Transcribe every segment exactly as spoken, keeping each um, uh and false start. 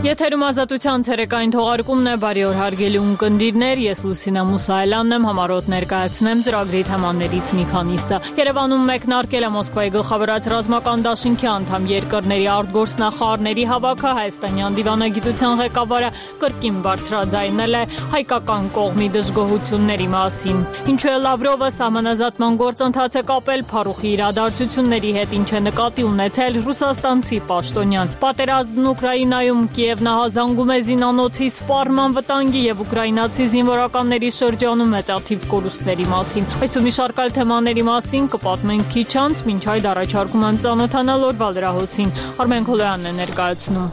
Եթերում ազատության ցերեկային թողարկումն է, բարի օր հարգելի ունկնդիրներ, ես Լուսինա Մուսայելյանն եմ, համառոտ ներկայացնեմ ծրագրի թեմաներից մի քանիսը։ Երևանում մեկնարկել է Մոսկվայի գլխավորած ռազմական դաշինքի անդամ երկրների արտգործնախարարների հավաքը, հայաստանյան դիվանագիտության ղեկավարը կրկին բարձրաձայնել է հայկական կողմի դժգոհությունների մասին։ Ինչու է Լավրովը սահմանազատման գործընթաց է կապել փարուխի իրադարձությունների հետ, ինչ է նկատի ունեցել ռուսաստանցի պաշտոնյան։ Պատերազմն Ուկրաինայում Կիևն նահանջում է զինանոցի սպառման վտանգի եւ ուկրաինացի զինվորականների շրջանում մեծաթիվ կորուստների մասին։ Այս ու մի շարք այլ թեմաների մասին կպատմենք քիչ անց, մինչ այդ առաջարկում եմ ծանոթանալ օրվա լրահոսին։ Արմեն Քոլոյանն է ներկայացնում։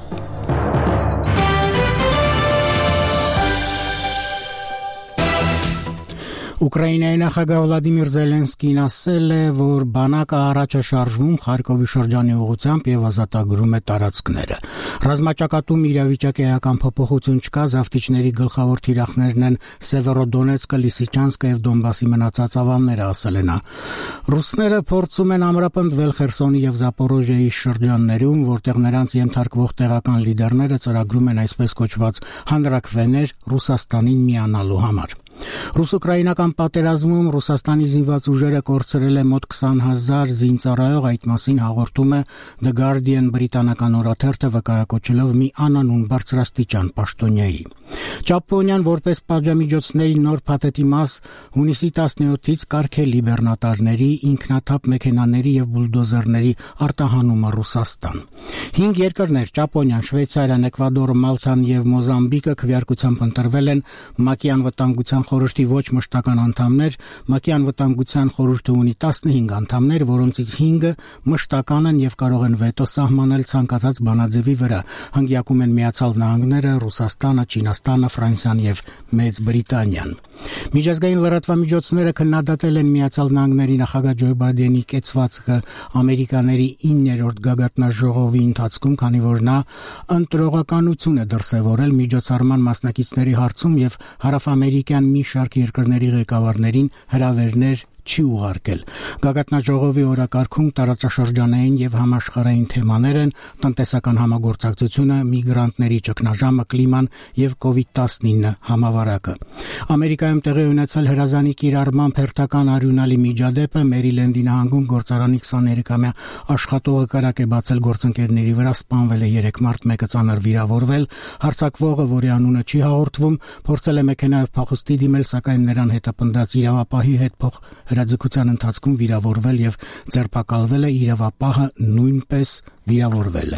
Ուկրաինայի նախագահ Վլադիմիր Զելենսկին ասել է, որ բանակը առաջ է շարժվում Խարկովի շրջանի ուղղությամբ եւ ազատագրում է տարածքները։ Ռազմաճակատում իրավիճակի էական փոփոխություն չկա, զավթիչների գլխավոր թիրախներն են Սևերոդոնեցկը, Լիսիչանսկը եւ Դոնբասի մնացած ավանները, ասել է նա։ Ռուսները փորձում են ամրապնդվել Խերսոնի եւ Զապորոժիայի շրջաններում, որտեղ նրանց ենթարկվող տեղական լիդերները ծրագրում են այսպես կոչված հանրաքվեներ Ռուսաստանին միանալու համար։ Ռուս-ուկրաինական պատերազմում Ռուսաստանի զինված ուժերը կորցրել է մոտ քսան հազար զինծառայող, այդ մասին հաղորդում է The Guardian բրիտանական օրաթերթը, վկայակոչելով մի անանուն բարձրաստիճան պաշտոնյայի։ Ճապոնիան որպես պատժամիջոցների նոր փաթեթի մաս հունիսի տասնյոթից կարգելի բեռնատարների, ինքնաթափ մեքենաների եւ բուլդոզերների արտահանումը Ռուսաստան։ Հինգ երկրներ՝ Ճապոնիան, Շվեյցարիան, Էկվադորը, Մալթան եւ Մոզամբիկը քվեարկությամբ ընտրվել են ՄԱԿ-ի անվտանգության խորհրդի ոչ մշտական անդամներ։ ՄԱԿ-ի անվտանգության խորհուրդը ունի տասնհինգ անդամներ, որոնցից հինգը մշտական են եւ կարող են վետո սահմանել ցանկացած բանաձևի վրա։ Հնգյակում են Միացյալ Նահանգները, Ռուսաստանը, Չինաստանը, Ֆրանսիան եւ Մեծ Բրիտանիան։ Միջազգային լրատվամիջոցները քննադատել են Միացյալ Նահանգների նախագահ Ջո Բայդենի կեցվածքը ամերիկաների իններորդ գագաթնաժողովի ընթացքում, քանի որ նա ընտրողականություն է դրսևորել միջոցառման մասնակիցների հարցում եւ հարավամերիկյան մի շարք երկրների ղեկավարներին հրավերներ չի ուղարկել։ Գագաթնաժողովի օրակարգում տարածաշրջանային եւ համաշխարհային թեմաներ են տնտեսական համագործակցությունը, միգրանտների ճգնաժամը, կլիման եւ կովիդ տասնինը համավարակը։ Ամերիկայում տեղի ունեցել հրազանի կիրառման հերթական արյունալի միջադեպը, Մերիլենդի նահանգում գործարանի քսաներեքամյա աշխատողը կրակ է բացել գործընկերների վրա, սպանվել է երեք մարդ, մեկը ծանր վիրավորվել։ Հարձակվողը, որի անունը չի հաղորդվում, փորձել է մեքենայով փախուստի դիմել, սակայն նրան հետապնդած իրավապահի հետ փոխ հրաձգության ընթացքում վիրավորվել եւ ձերբակալվել է, իրավապահը նույնպես վիրավորվել է։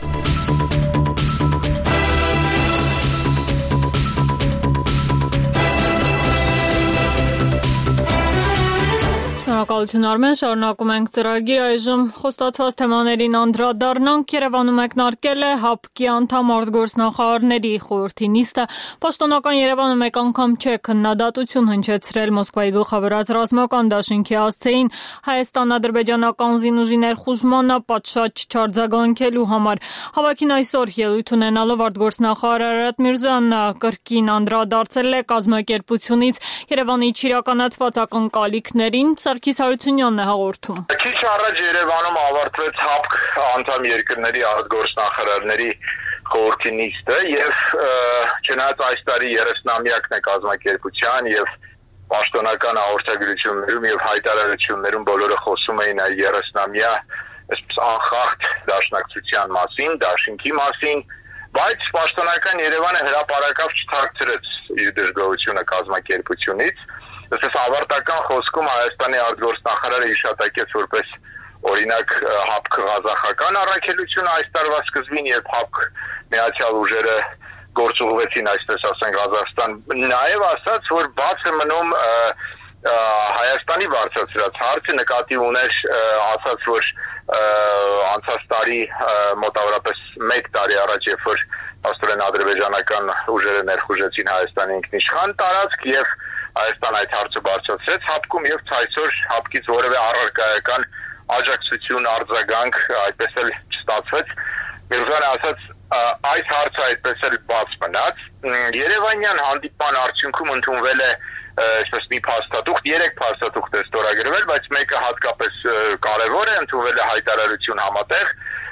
Շնորհակալություն Արմեն, շարունակում ենք ծրագիր, այժմ խոստացված թեմաներին անդրադառնանք։ Երևանում մեկնարկել է ՀԱՊԿ-ի անդամ արտգործնախարարների խորհրդի նիստը։ Պաշտոնական Երևանը մեկ անգամ չէ քննադատություն հնչեցրել Մոսկվայի գլխավորած ռազմական դաշինքի հասցեին Հայաստան-ադրբեջանական զինուժի ներխուժմանը պատշաճ չարձագանքելու համար։ Հավաքին այսօր ելույթ ունենալով արտգործնախարար Արարատ Միրզոյանն կրկին անդրադարձել է կազմակերպությունից Երևանի իրականացված ակնկալիքներին։ Սարգիս Հարությունյանն է հաղորդում։ Քիչ առաջ Երևանում ավարտվեց ՀԱՊԿ անդամ երկրների արտգործնախարարների խորհրդի նիստը եւ չնայած այս տարի երեսնամյակն է կազմակերպության եւ պաշտոնական հաղորդագրություններում եւ հայտարարություններում բոլորը խոսում էին այ երեսնամյա այսպես անխախտ դաշնակցության մասին, դաշինքի մասին, բայց պաշտոնական Երևանը հրապարակավ չթաքցրեց իր դժգոհությունը կազմակերպությունից։ Այսպես ավարտական խոսքում Հայաստանի արտգործնախարարը հիշատակեց որպես օրինակ ՀԱՊԿ ղազախական առաքելությունը այս տարվա սկզբին, երբ ՀԱՊԿ միացյալ ուժերը գործուղվեցին, այսպես ասենք, Ղազախստան, նաև ասաց, որ բաց է մնում Հայաստանի բարձրացրած հարցը, նկատի ուներ, ասաց, որ անցած տարի մոտավորապես մեկ տարի առաջ, երբ որ աստորեն ադրբեջանական ուժերը ներխուժեցին Հայաստանի ինքնիշխան տարածք եւ Հայաստան այդ հարցը բարձրացրեց ՀԱՊԿ-ում եւ այսօր ՀԱՊԿ-ից որևէ առարկայական աջակցություն, արձագանք այդպես էլ չստացվեց։ Միրզոյանը ասաց, այս հարցը այդպես էլ բաց մնաց։ Երևանյան հանդիպման արդյունքում ընդունվել է այսպես մի փաստաթուղթ, երեք փաստաթուղթ է ստորագրվել, բայց մեկը հատկապես կարևոր է, ընդունվել է հայտարարություն համատեղ,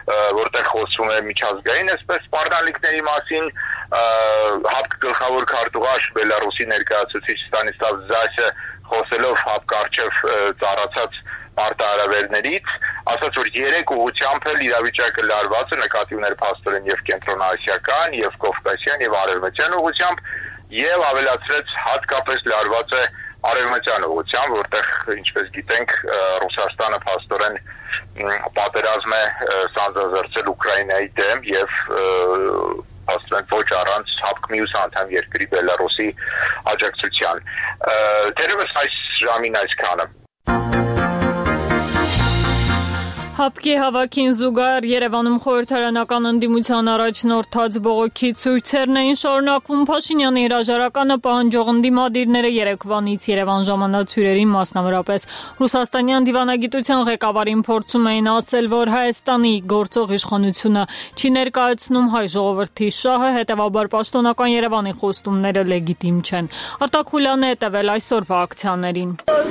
որտեղ խոսվում է միջազգային այսպես սպառնալիքների մասին, ՀԱՊԿ գլխավոր քարտուղար Բելարուսի ներկայացուցիչ Ստանիսլավ Զասը խոսելով ՀԱՊԿ առջև ծառացած արտահայտություններից ասաց, որ երեք ուղղությամբ էլ իրավիճակը լարված է, նկատի ուներ փաստորեն եւ կենտրոնաասիական, եւ կովկասյան եւ արևմտյան ուղղությամբ, եւ ավելացրեց հատկապես լարված է արևմտյան ուղղությամբ, որտեղ ինչպես գիտենք Ռուսաստանը փաստորեն պատերազմ է սանձազերծել Ուկրաինայի դեմ եւ ասեն ոչ առանց ՀԱՊԿ մյուս անդամ երկրի Բելարուսի աջակցության։ Դերևս այս ժամին այսքանը։ ՀԱՊԿ-ի հավաքին զուգահեռ Երևանում խորհրդարանական ընդդիմության առաջնորդած բողոքի ցույցերն էին շարունակվում։ Փաշինյանի հրաժարականը պահանջող ընդդիմադիրները երեկվանից Երևան ժամանած հյուրերին, մասնավորապես ռուսաստանյան դիվանագիտության ղեկավարին փորձում էին ասել, որ Հայաստանի գործող իշխանությունը չի ներկայացնում հայ ժողովրդի շահը, հետևաբար պաշտոնական Երևանի խոստումները լեգիտիմ չեն։ Արտակ Խուլյանը հետևել այսօրվա ակցիաներին։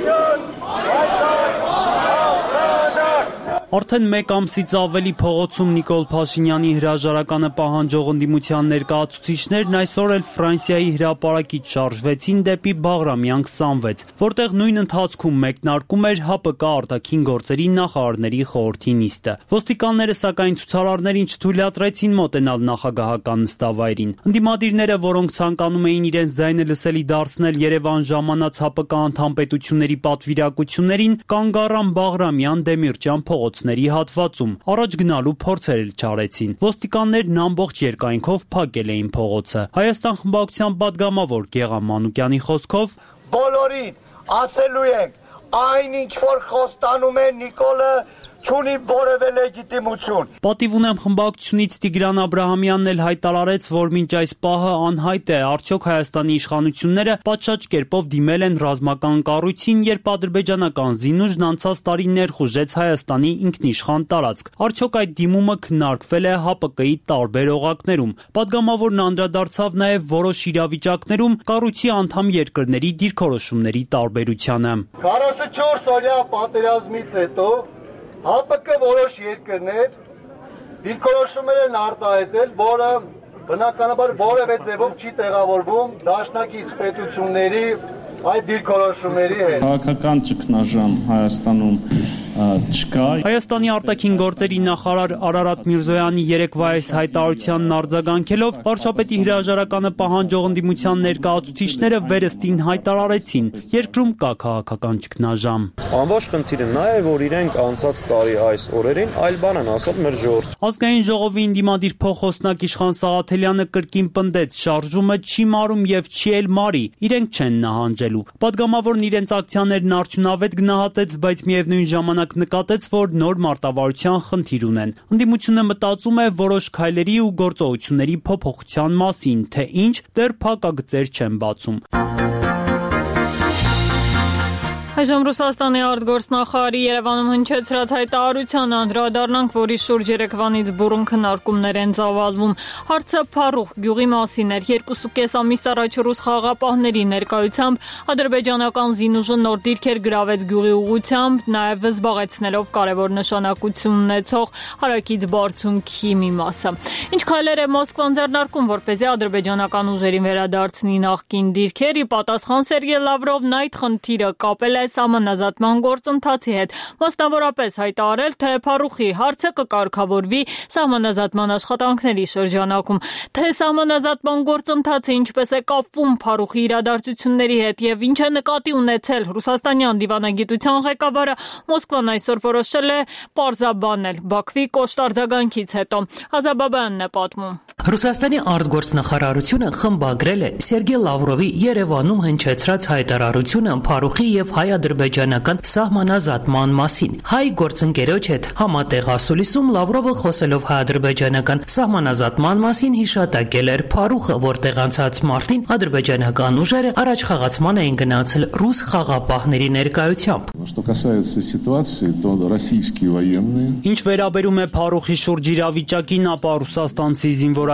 Արդեն մեկ ամսից ավելի փողոցում Նիկոլ Փաշինյանի հրաժարականը պահանջող ընդդիմության ներկայացուցիչներն այսօր էլ Ֆրանսիայի հրապարակից շարժվեցին դեպի Բաղրամյան քսանվեց, որտեղ նույն ընթացքում մեկնարկում էր ՀԱՊԿ արտաքին գործերի նախարարների խորհրդի նիստը։ Ոստիկանները սակայն ցուցարարներին չթույլատրեցին մոտենալ նախագահական նստավայրին։ Ընդդիմադիրները, որոնք ցանկանում էին իրենց ձայնը լսելի դարձնել Երևան ժամանած ՀԱՊԿ անդամ պետությունների պատվիրակություններին, կանգ առան Բաղրամյան Դեմիրճյան փողոցների հատվածում, առաջ գնալու փորձեր էլ չարեցին։ Ոստիկաններն ամբողջ երկայնքով փակել էին փողոցը։ Հայաստան խմբակցության պատգամավոր Գեղամ Մանուկյանի խոսքով բոլորին ասելու ենք, այն ինչ որ խոստանում է Նիկոլը չունի որևէ լեգիտիմություն։ Պատիվ ունեմ խմբակցությունից Տիգրան Աբրահամյանն էլ հայտարարեց, որ մինչ այս պահը անհայտ է, արդյոք Հայաստանի իշխանությունները պատշաճ կերպով դիմել են ռազմական կառույցին, երբ ադրբեջանական զինուժն անցած տարի ներխուժեց Հայաստանի ինքնիշխան տարածք։ Արդյոք այդ դիմումը քննարկվել է ՀԱՊԿ-ի տարբեր օղակներում։ Պատգամավորն անդրադարձավ նաև որոշ իրավիճակներում կառույցի անդամ երկրների դիրքորոշումների տարբերությանը։ քառասունչորս օրյա պատերազմից հետո ՀԱՊԿ որոշ երկրներ դիրքորոշումներ են արտահայտել, որը բնականաբար որևէ ձևով չի տեղավորվում դաշնակից պետությունների այդ դիրքորոշումների հետ։ Քաղաքական ճգնաժամ Հայաստանում չկա։ Հայաստանի արտաքին գործերի նախարար Արարատ Միրզոյանի երեկվա այս հայտարարությանն արձագանքելով վարչապետի հրաժարականը պահանջող ընդդիմության ներկայացուցիչները վերստին հայտարարեցին. երկրում կա քաղաքական ճգնաժամ։ Անվաշ խնդիրը նա է, որ իրենք անցած տարի այս օրերին այլ բան են ասել մեր ժողովրդին։ Ազգային ժողովի ընդդիմադիր փոխոսնակ Իշխան Սաղաթելյանը կրկին պնդեց, շարժումը չի մարում եւ չի էլ մարի, իրենք չեն նահանջելու։ Պատգամավորն իրենց ակցիաներն արդյունավետ գնահատեց, բայց միևնույն ժամանակ նկատեց, որ նոր մարտավարության խնդիր ունեն։ Ընդդիմությունը մտածում է որոշ քայլերի ու գործողությունների փոփոխության մասին, թե ինչ դեռ փակագծեր չեն բացում։ Այժմ Ռուսաստանի արտգործնախարարի Երևանում հնչեցրած հայտարարությանը անդրադառնանք, որի շուրջ երեկվանից բուռն քննարկումներ են ծավալվում։ Հարցը Փարուխ գյուղի մասին էր։ Երկուսուկես ամիս առաջ ռուս խաղաղապահների ներկայությամբ ադրբեջանական զինուժը նոր դիրքեր գրավեց գյուղի ուղղությամբ, նաև զբաղեցնելով կարևոր նշանակություն ունեցող հարակից բարձունքի մի մասը։ Ինչ քայլեր է Մոսկվան ձեռնարկում, որպեսզի ադրբեջանական ուժերին վերադարձնի նախկին դիրքեր, ի պատասխան Սերգեյ Լավրովն այդ խնդիրը կապել է սահմանազատման գործընթացի հետ, մասնավորապես հայտարարել, թե Փարուխի հարցը կկարգավորվի սահմանազատման աշխատանքների շրջանակում, թե սահմանազատման գործընթացը ինչպես է կապվում Փարուխի իրադարձությունների հետ եւ ինչ է նկատի ունեցել ռուսաստանյան դիվանագիտության ղեկավարը, Մոսկվան այսօր որոշել է պարզաբանել Բաքվի կոշտ արձագանքից հետո։ Ազաբաբյանն է պատմում։ Ռուսաստանի արտգործնախարարությունը խմբագրել է Սերգեյ Լավրովի Երևանում հնչեցրած հայտարարությունը Փարուխի եւ հայ-ադրբեջանական սահմանազատման մասին։ Հայ գործընկերոջ հետ համատեղ ասուլիսում Լավրովը խոսելով հայ-ադրբեջանական սահմանազատման մասին հիշատակել էր Փարուխը, որտեղ անցած մարտին ադրբեջանական ուժերը առաջխաղացման էին գնացել ռուս խաղաղապահների ներկայությամբ։ Что касается ситуации, то российские военные Ինչ վերաբերում է Փարուխի շուրջ իրավիճակին, ապա ռուսաստանցի զինվորական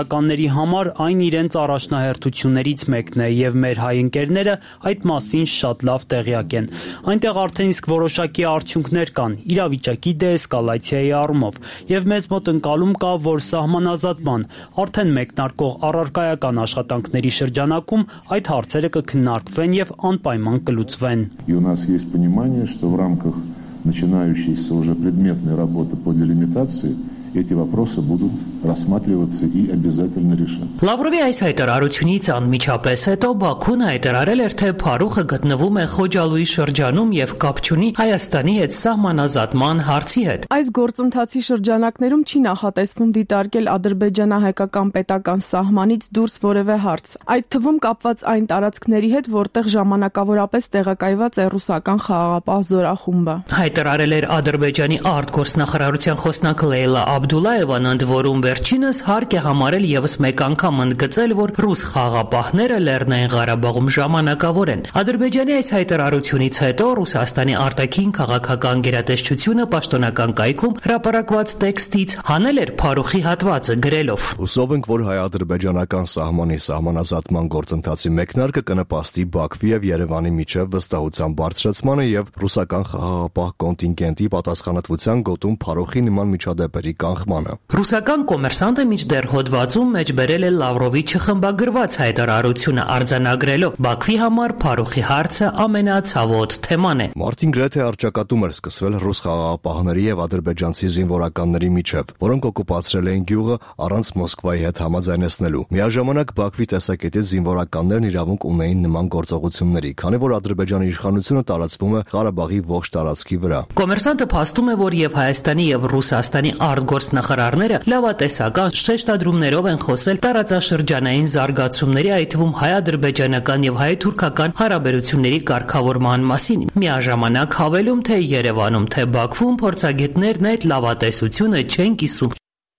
հրաժարականների համար այն իրենց առաջնահերթություններից մեկն է եւ մեր հայ ընկերները այդ մասին շատ լավ տեղյակ են։ Այնտեղ արդեն իսկ որոշակի արդյունքներ կան իրավիճակի դեէսկալացիայի առումով եւ մեզ մոտ ընկալում կա, որ սահմանազատման արդեն մեկնարկող առարկայական աշխատանքների շրջանակում այդ հարցերը կքննարկվեն եւ անպայման կլուծվեն։ И у нас есть понимание, что в рамках начинающейся уже предметной работы по делимитации эти вопросы будут рассматриваться и обязательно решаться. Լավրովի այս հայտարարությունից անմիջապես հետո Բաքուն հայտարարել էր, թե Փարուխը գտնվում է Խոջալույի շրջանում եւ կապ չունի Հայաստանի հետ սահմանազատման հարցի հետ։ Այս գործընթացի շրջանակներում չի նախատեսվում դիտարկել ադրբեջանահայկական պետական սահմանից դուրս որևէ հարց, այդ թվում կապված այն տարածքների հետ, որտեղ ժամանակավորապես տեղակայված է ռուսական խաղաղապահ զորախումբը։ Հայտարարել էր Ադրբեջանի արտգործնախարարության խոսնակ Լեյլա Աբդուլլաևան, ընդ որում վերջինս հարկ է համարել եւս մեկ անգամ ընդգծել, որ ռուս խաղաղապահները Լեռնային Ղարաբաղում ժամանակավոր են։ Ադրբեջանի այս հայտարարությունից հետո Ռուսաստանի արտաքին քաղաքական գերատեսչությունը պաշտոնական կայքում հրապարակված տեքստից հանել էր Փարուխի հատվածը գրելով. Հուսով ենք, որ հայ-ադրբեջանական սահմանի սահմանազատման գործընթացի մեկնարկը կնպաստի Բաքվի եւ Երևանի միջև վստահության բարձրացմանը եւ ռուսական խաղաղապահ կոնտինգենտի պատասխանատվության գոտում Փարուխի նման միջադեպերի կանխմանը։ Ռուսական կոմերսանտը մինչդեռ հոդվածում մեջ բերել է Լավրովի չխմբագրված հայտարարությունը արձանագրելով. Բաքվի համար Փարուխի հարցը ամենացավոտ թեման է։ Մարտին գրեթե առճակատում էր սկսվել ռուս խաղաղապահների եւ ադրբեջանցի զինվորականների միջև, որոնք օկուպացրել էին գյուղը առանց Մոսկվայի հետ համաձայնեցնելու։ Միաժամանակ Բաքվի տեսակետից զինվորականներն իրավունք ունեին նման գործողությունների, քանի որ Ադրբեջանի իշխանությունը տարածվում է Ղարաբաղի ողջ տարածքի վրա։ Կոմերսանտը փաստում է, որ եւ Հայաստանի եւ Ռուսաստանի արտգործնախարարները լավատեսական շեշտադրումներով են խոսել տարածաշրջանային զարգացումների, այդ թվում հայ-ադրբեջանական եւ հայ-թուրքական հարաբերությունների կարգավորման մասին։ Միաժամանակ հավելում, թե Երևանում, թե Բաքվում փորձագետներն այդ լավատեսությունը չեն կիսում։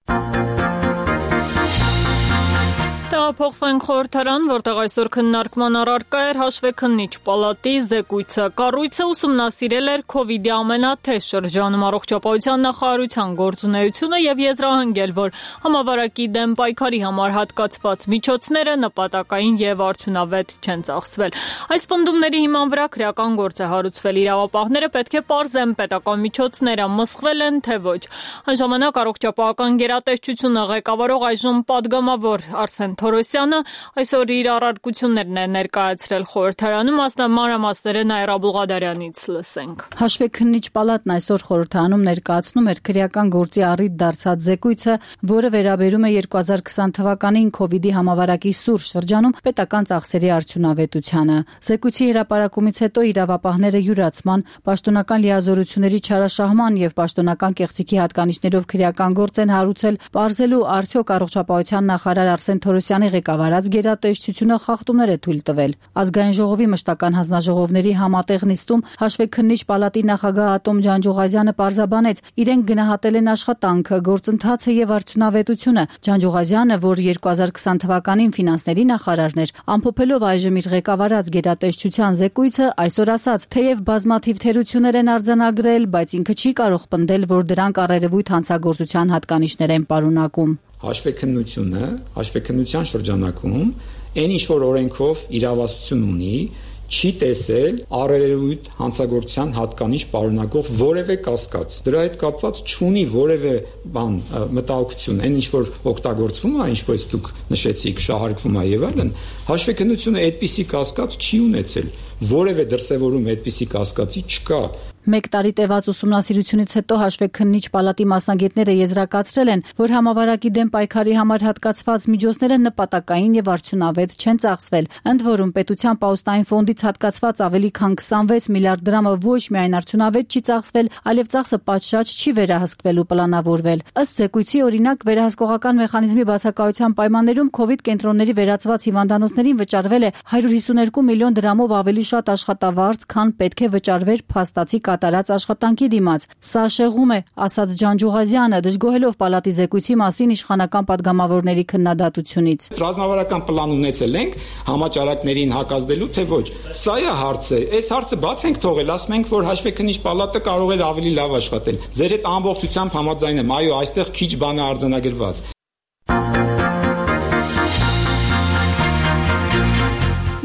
Փոխվենք խորհրդարան, որտեղ այսօր քննարկման առարկա էր հաշվեկնիչ պալատի զեկույցը։ Կառույցը ուսումնասիրել էր քովիդի ամենաթեժ շրջանում առողջապահության նախարարության գործունեությունը եւ եզրահանգել, որ համավարակի դեմ պայքարի համար հատկացված միջոցները նպատակային եւ արդյունավետ չեն ծախսվել։ Այս պնդումների հիման վրա քրեական գործ է հարուցվել։ Իրավապահները պետք է պարզեն պետական միջոցները մսխվել են թե ոչ։ Այն ժամանակ առողջապահական գերատեսչությունը ղեկավարող այժմ падգամավոր Արսեն Թորոսյանը այսօր իր առարկություններն է ներկայացրել խորհրդարանում, մանրամասները Նաիրա Բուղադարյանից լսենք։ Հաշվեկնիչ պալատն այսօր խորհրդարանում ներկայացնում էր քրեական գործի առիթ դարձած զեկույցը, որը վերաբերում է երկու հազար քսան թվականին քովիդի համավարակի սուր շրջանում պետական ծախսերի արդյունավետությանը։ Զեկույցի հրապարակումից հետո իրավապահները յուրացման, պաշտոնական լիազորությունների չարաշահման եւ պաշտոնական կեղծիքի հատկանիշներով քրեական գործ են հարուցել, պարզելու արդյոք առողջապահության նախարար Արսեն Թորոսյանի ղեկավարած գերատեսչությունը խախտումներ է թույլ տվել։ Ազգային ժողովի մշտական հանձնաժողովների համատեղ նիստում հաշվեկնիչ պալատի նախագահ Ատոմ Ջանջուղազյանը պարզաբանեց, իրենք գնահատել են աշխատանքը, գործընթացը եւ արդյունավետությունը։ Ջանջուղազյանը, որ երկու հազար քսան թվականին ֆինանսների նախարարն էր, ամփոփելով այժմ իր ղեկավարած գերատեսչության զեկույցը, այսօր ասաց, թեև բազմաթիվ թերություններ են արձանագրել, բայց ինքը չի կարող պնդել, որ դրանք առերևույթ հանցագործության հատկանիշներ են պարունակում։ Հաշվեկնությունը, հաշվեկնության շրջանակում այն ինչ որ օրենքով իրավասություն ունի, չի տեսել առերևույթ հանցագործության հատկանիշ պարունակող որևէ կասկած։ Դրա հետ կապված չունի որևէ բան մտահոգություն, այն ինչ որ օգտագործվում է, ինչպես դուք նշեցիք, շահարկվում է եւ այլն, հաշվեկնությունը այդպիսի կասկած չի ունեցել։ Որևէ դրսևորում այդպիսի կասկածի չկա։ Մեկ տարի տևած ուսումնասիրությունից հետո հաշվեկնիչ պալատի մասնագետները եզրակացրել են, որ համավարակի դեմ պայքարի համար հատկացված միջոցները նպատակային եւ արդյունավետ չեն ծախսվել։ Ընդ որում պետության պաուստային ֆոնդից հատկացված ավելի քան քսանվեց միլիարդ դրամը ոչ միայն արդյունավետ չի ծախսվել, այլև ծախսը պատշաճ չի վերահսկվել ու պլանավորվել։ Ըստ զեկույցի, օրինակ, վերահսկողական մեխանիզմի բացակայության պայմաններում քովիդ կենտրոնների վերածված հիվանդանոցներին վճարվել է հարյուր հիսուն երկու միլիոն դրամով ավելի շատ աշխատավարձ, քան պետք է վճարվեր փաստացի կատարած աշխատանքի դիմաց։ Սա շեղում է, ասաց Ջանջուղազյանը, դժգոհելով պալատի զեկույցի մասին իշխանական падգամավորների քննադատությունից։ Ռազմավարական պլան ունեցել ենք համաճարակներին հակազդելու, թե ոչ։ Սա է հարցը։ Այս հարցը բաց ենք թողել, ասում ենք, որ հաշվեկնիչ պալատը կարող է ավելի լավ աշխատել։ Ձեր հետ ամբողջությամբ համաձայն եմ, այո, այստեղ քիչ բան է արձանագրված։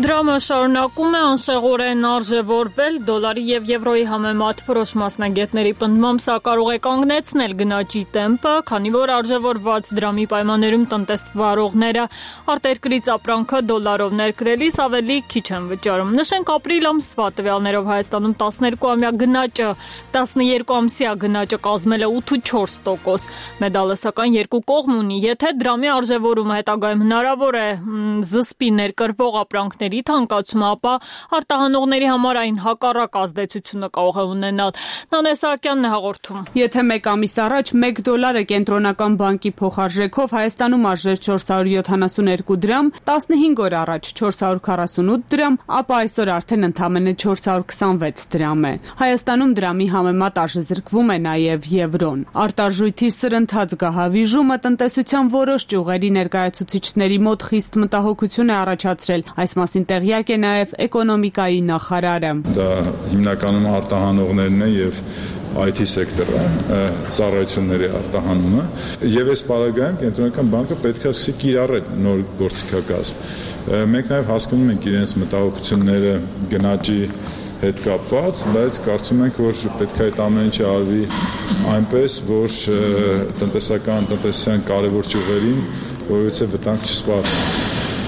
Դրամը շարունակում է անշեղորեն արժևորվել, դոլարի և եվրոյի համեմատ որոշ մասնագետների պնդմամբ սա կարող է կանգնեցնել գնաճի տեմպը, քանի որ արժևորված դրամի պայմաններում տնտեսվարողները արտերկրից ապրանքը դոլարով ներկրելիս ավելի քիչ են վճարում։ Նշենք ապրիլ ամսվա տվյալներով Հայաստանում տասներկուամյա գնաճը տասներկուամսյա գնաճը կազմել է ութ ու չորս տոկոս։ Մեդալը սակայն երկու կողմ ունի, եթե դրամի արժևորումը հետագայում հնարավոր է զսպի ներկրվող ապրանքների թանկացումը, ապա արտահանողների համար այն հակառակ ազդեցությունը կարող է ունենալ։ Նանե Սահակյանն է հաղորդում։ Եթե մեկ ամիս առաջ մեկ դոլարը կենտրոնական բանկի փոխարժեքով Հայաստանում արժեր չորս հարյուր յոթանասունհինգ դրամ, տասնհինգ օր առաջ չորս հարյուր քառասունութ դրամ, ապա այսօր արդեն ընդամենը չորս հարյուր քսանվեց դրամ է։ Հայաստանում դրամի համեմատ արժեզրկվում է նաև եվրոն։ Արտարժույթի սրընթաց գահավիժումը տնտեսության որոշ ճյուղերի ներկայացուցիչների մոտ խիստ մտահոգություն է առաջացրել։ Այս մասին տեղյակ է նաև էկոնոմիկայի նախարարը։ Դա հիմնականում արտահանողներն է եւ այ թի սեկտորը, ծառայությունների արտահանումը, եւ այս պարագայում կենտրոնական բանկը պետք է սկսի կիրառել նոր գործիքակազմ։ Մենք նաև հասկանում ենք իրենց մտահոգությունները գնաճի հետ կապված, բայց կարծում ենք, որ պետք է այդ ամեն ինչը արվի այնպես, որ տնտեսական տնտեսության կարևոր ճյուղերին որևէ վտանգ չսպառնա։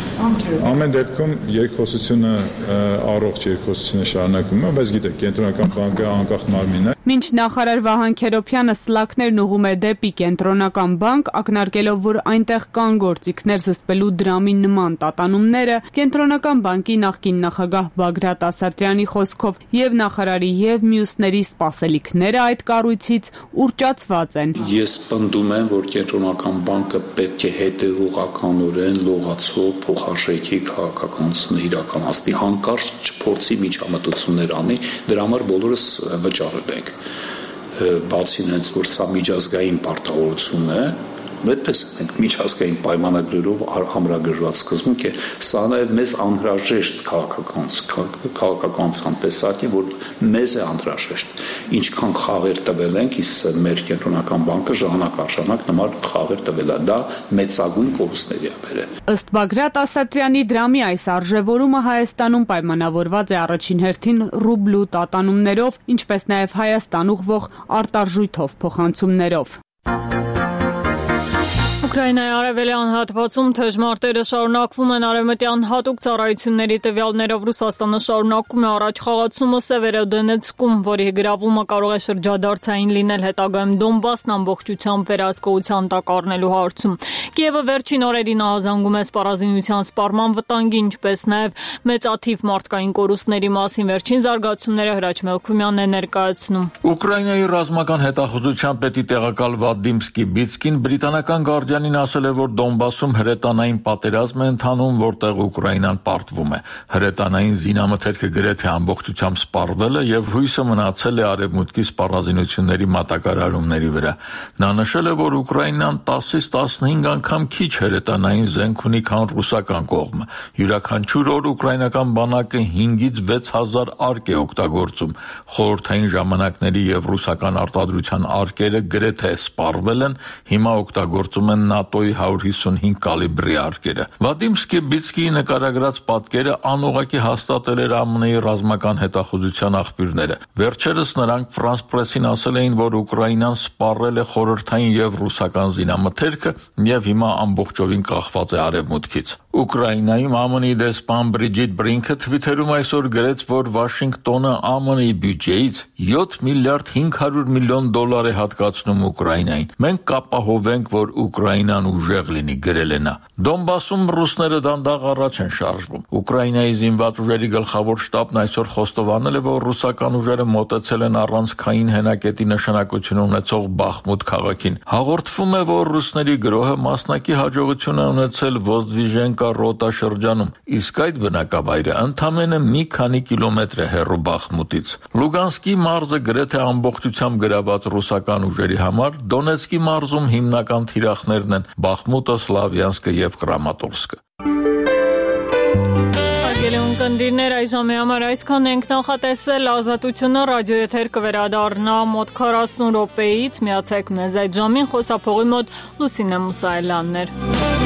Ամեն դեպքում երկխոսությունը առողջ երկխոսությունը շարունակվում է, բայց գիտեք, կենտրոնական բանկը անկախ մարմին է։ Մինչ նախարար Վահան Քերոփյանը սլաքներն ուղում է դեպի կենտրոնական բանկ, ակնարկելով, որ այնտեղ կան գործիքներ զսպելու դրամի նման տատանումները, կենտրոնական բանկի նախկին նախագահ Բագրատ Ասատրյանի խոսքով եւ նախարարի եւ մյուսների սպասելիքները այդ կառույցից ուռճացված են։ Ես պնդում եմ, որ կենտրոնական բանկը պետք է հետեւողականորեն լողացող փոխարժեքի քաղաքականությունը իրականացնի, հանկարծ չփորձի միջամտություններ անի, դրա համար բոլորս վճարել ենք։ Բացի հենց որ սա միջազգային պարտավորություն է, այդպես մենք միջազգային պայմանագրերով համրագրված սկզբունք է, սա նաև մեզ անհրաժեշտ քաղաքականության տեսակի, որ մեզ է անհրաժեշտ։ Ինչքան խաղեր տվել ենք, իսկ մեր կենտրոնական բանկը ժամանակ առ ժամանակ նման խաղեր տվել է, դա մեծագույն կորուստների է բերել։ Ըստ Բագրատ Ասատրյանի, դրամի այս արժևորումը Հայաստանում պայմանավորված է առաջին հերթին ռուբլու տատանումներով, ինչպես նաև Հայաստան ուղղվող արտարժույթով փոխանցումներով։ Ուկրաինայի արևելյան հատվածում թեժ մարտերը շարունակվում են արևմտյան հատուկ ծառայությունների տվյալներով Ռուսաստանը շարունակում է առաջխաղացումը Սևերոդոնեցկում, որի գրավումը կարող է շրջադարձային լինել հետագայում Դոնբասն ամբողջությամբ վերահսկողության տակ առնելու հարցում։ Կիևը վերջին օրերին ահազանգում է սպառազինության սպառման վտանգի, ինչպես նաև մեծաթիվ մարդկային կորուստների մասին վերջին զարգացումները Հրաչ Մելքումյանն է ներկայացնում։ Ուկրաինայի ռազմական հետախուզության պետի տեղակալ Վադիմ Սկիբիցկին բրիտանական Գարդիանին ասել է, որ Դոնբասում հրետանային պատերազմ է ընթանում, որտեղ Ուկրաինան պարտվում է։ Հրետանային զինամթերքը գրեթե ամբողջությամբ սպառվել է եւ հույսը մնացել է արևմուտքի սպառազինությունների մատակարարումների վրա։ Նա նշել է, որ Ուկրաինան տասից տասնհինգ անգամ քիչ հրետանային զենք ունի, քան ռուսական կողմը։ Յուրաքանչյուր օր ուկրաինական բանակը հինգից վեց հազար արկ է օգտագործում։ Խորհրդային ժամանակների եւ ռուսական արտադրության արկերը գրեթե սպառվել են, հիմա օգտագործում են ՆԱՏՕ-ի հարյուր հիսունհինգ կալիբրի արկերը։ Վադիմ Սկիբիցկիի նկարագրած պատկերը անուղղակի հաստատել էր ԱՄՆ-ի ռազմական հետախուզության աղբյուրները։ Վերջերս նրանք Ֆրանս Պրեսին ասել էին, որ Ուկրաինան սպառել է խորհրդային եւ ռուսական զինամթերքը եւ հիմա ամբողջովին կախված է արևմուտքից։ Ուկրաինայում ԱՄՆ-ի դեսպան Բրիջիտ Բրինքը Թվիթերում այսօր գրեց, որ Վաշինգտոնը ԱՄՆ-ի բյուջեից յոթ միլիարդ հինգ հարյուր միլիոն դոլար է հատկացնում Ուկրաինային։ Մենք կապահովենք, որ Ուկրաինան ուժեղ լինի, գրել է նա։ Դոնբասում ռուսները դանդաղ առաջ են շարժվում։ Ուկրաինայի զինված ուժերի գլխավոր շտաբն այսօր խոստովանել է, որ ռուսական ուժերը մոտեցել են առանցքային հենակետի նշանակություն ունեցող Բախմուտ քաղաքին։ Հաղորդվում է, որ ռուսների գրոհը մասնակի հաջողություն է ունեցել Ոզդվիժենկա ռոտա շրջանում, իսկ այդ բնակավայրը ընդամենը մի քանի կիլոմետր է հեռու Բախմուտից։ Լուգանսկի մարզը գրեթե ամբողջությամբ գրաված ռուսական ուժերի համար Դոնեցկի մարզում հիմնական թիրախներն են Բախմուտը, Սլավյանսկը եւ Կրամատորսկը։ Հարգելի ունկնդիրներ, այժմ համար այսքան ենք նախատեսել։ Ազատությունը ռադիոեթեր կվերադառնա մոտ քառասուն րոպեից։ Միացեք մեզ այդ ժամին, խոսափողի մոտ Լուսինե Մուսայելյանն էր։